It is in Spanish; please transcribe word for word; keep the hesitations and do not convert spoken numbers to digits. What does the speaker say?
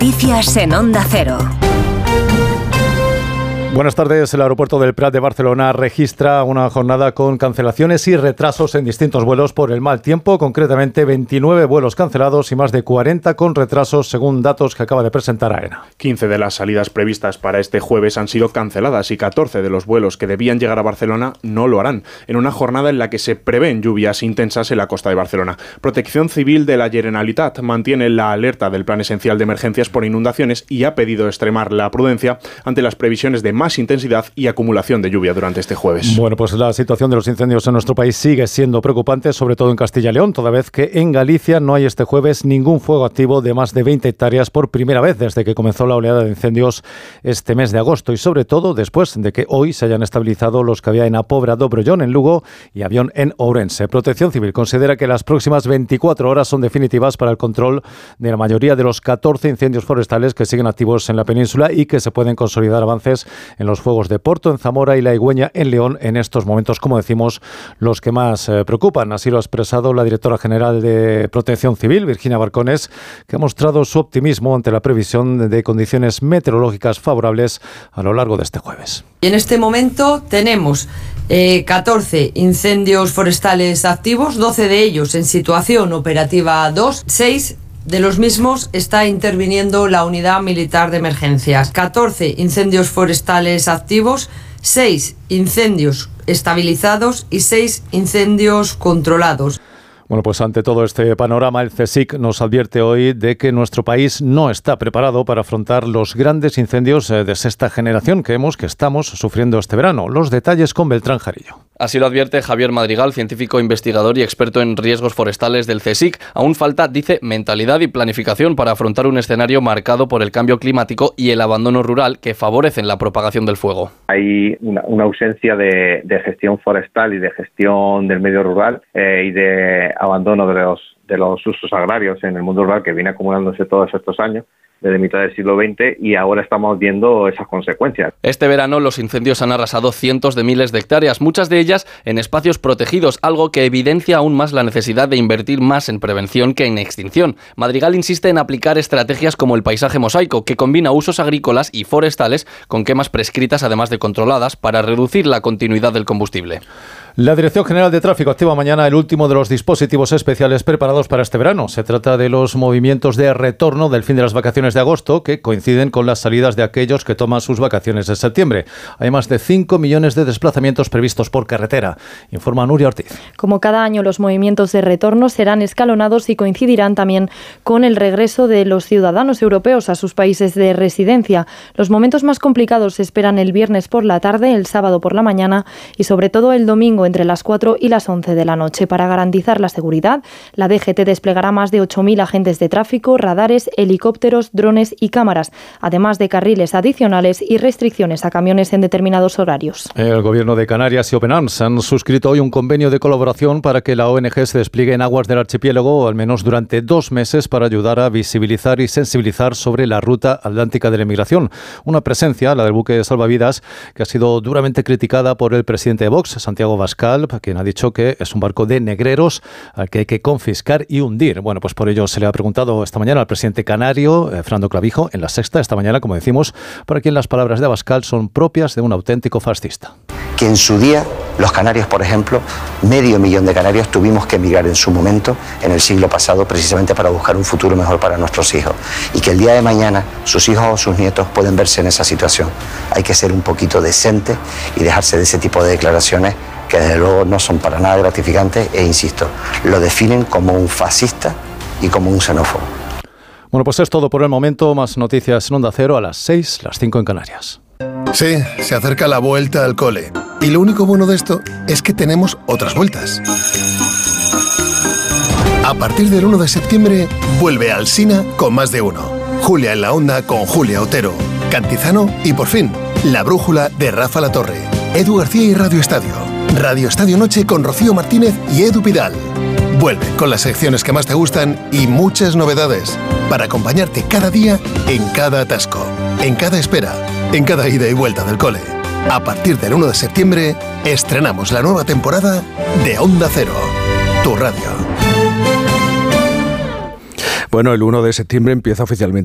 Noticias en Onda Cero. Buenas tardes. El aeropuerto del Prat de Barcelona registra una jornada con cancelaciones y retrasos en distintos vuelos por el mal tiempo, concretamente veintinueve vuelos cancelados y más de cuarenta con retrasos, según datos que acaba de presentar AENA. quince de las salidas previstas para este jueves han sido canceladas y catorce de los vuelos que debían llegar a Barcelona no lo harán, en una jornada en la que se prevén lluvias intensas en la costa de Barcelona. Protección Civil de la Generalitat mantiene la alerta del Plan Esencial de Emergencias por inundaciones y ha pedido extremar la prudencia ante las previsiones de más intensidad y acumulación de lluvia durante este jueves. Bueno, pues la situación de los incendios en nuestro país sigue siendo preocupante, sobre todo en Castilla y León, toda vez que en Galicia no hay este jueves ningún fuego activo de más de veinte hectáreas por primera vez desde que comenzó la oleada de incendios este mes de agosto y sobre todo después de que hoy se hayan estabilizado los que había en Apobra, Dobrollón, en Lugo y Avión, en Ourense. Protección Civil considera que las próximas veinticuatro horas son definitivas para el control de la mayoría de los catorce incendios forestales que siguen activos en la península y que se pueden consolidar avances en los fuegos de Porto, en Zamora y La Higüeña, en León, en estos momentos, como decimos, los que más eh, preocupan. Así lo ha expresado la directora general de Protección Civil, Virginia Barcones, que ha mostrado su optimismo ante la previsión de condiciones meteorológicas favorables a lo largo de este jueves. En este momento tenemos eh, catorce incendios forestales activos, doce de ellos en situación operativa dos, seis de los mismos está interviniendo la Unidad Militar de Emergencias. catorce incendios forestales activos, seis incendios estabilizados y seis incendios controlados. Bueno, pues ante todo este panorama, el CSIC nos advierte hoy de que nuestro país no está preparado para afrontar los grandes incendios de sexta generación que hemos, que estamos sufriendo este verano. Los detalles con Beltrán Jarillo. Así lo advierte Javier Madrigal, científico, investigador y experto en riesgos forestales del CSIC. Aún falta, dice, mentalidad y planificación para afrontar un escenario marcado por el cambio climático y el abandono rural que favorecen la propagación del fuego. Hay una, una ausencia de, de gestión forestal y de gestión del medio rural eh, y de abandono de los, de los usos agrarios en el mundo rural que viene acumulándose todos estos años, desde mitad del siglo veinte, y ahora estamos viendo esas consecuencias. Este verano los incendios han arrasado cientos de miles de hectáreas, muchas de ellas en espacios protegidos, algo que evidencia aún más la necesidad de invertir más en prevención que en extinción. Madrigal insiste en aplicar estrategias como el paisaje mosaico, que combina usos agrícolas y forestales con quemas prescritas además de controladas para reducir la continuidad del combustible. La Dirección General de Tráfico activa mañana el último de los dispositivos especiales preparados para este verano. Se trata de los movimientos de retorno del fin de las vacaciones de agosto, que coinciden con las salidas de aquellos que toman sus vacaciones de septiembre. Hay más de cinco millones de desplazamientos previstos por carretera, informa Nuria Ortiz. Como cada año, los movimientos de retorno serán escalonados y coincidirán también con el regreso de los ciudadanos europeos a sus países de residencia. Los momentos más complicados se esperan el viernes por la tarde, el sábado por la mañana y sobre todo el domingo entre las cuatro y las once de la noche. Para garantizar la seguridad, la D G T desplegará más de ocho mil agentes de tráfico, radares, helicópteros, drones y cámaras, además de carriles adicionales y restricciones a camiones en determinados horarios. El Gobierno de Canarias y Open Arms han suscrito hoy un convenio de colaboración para que la O N G se despliegue en aguas del archipiélago, al menos durante dos meses, para ayudar a visibilizar y sensibilizar sobre la ruta atlántica de la inmigración. Una presencia, la del buque salvavidas, que ha sido duramente criticada por el presidente de Vox, Santiago Abascal, quien ha dicho que es un barco de negreros al que hay que confiscar y hundir. Bueno, pues por ello se le ha preguntado esta mañana al presidente canario, eh, Fernando Clavijo, en La Sexta, esta mañana, como decimos, para quien las palabras de Abascal son propias de un auténtico fascista. Que en su día, los canarios, por ejemplo, medio millón de canarios tuvimos que emigrar en su momento, en el siglo pasado, precisamente para buscar un futuro mejor para nuestros hijos. Y que el día de mañana sus hijos o sus nietos pueden verse en esa situación. Hay que ser un poquito decente y dejarse de ese tipo de declaraciones que desde luego no son para nada gratificantes e, insisto, lo definen como un fascista y como un xenófobo. Bueno, pues es todo por el momento. Más noticias en Onda Cero a las seis, las cinco en Canarias. Sí, se acerca la vuelta al cole. Y lo único bueno de esto es que tenemos otras vueltas. A partir del uno de septiembre, vuelve Alsina con Más de Uno. Julia en la Onda con Julia Otero. Cantizano y, por fin, La Brújula de Rafa Latorre. Edu García y Radio Estadio. Radio Estadio Noche con Rocío Martínez y Edu Pidal. Vuelve con las secciones que más te gustan y muchas novedades para acompañarte cada día en cada atasco, en cada espera, en cada ida y vuelta del cole. A partir del uno de septiembre estrenamos la nueva temporada de Onda Cero, tu radio. Bueno, el uno de septiembre empieza oficialmente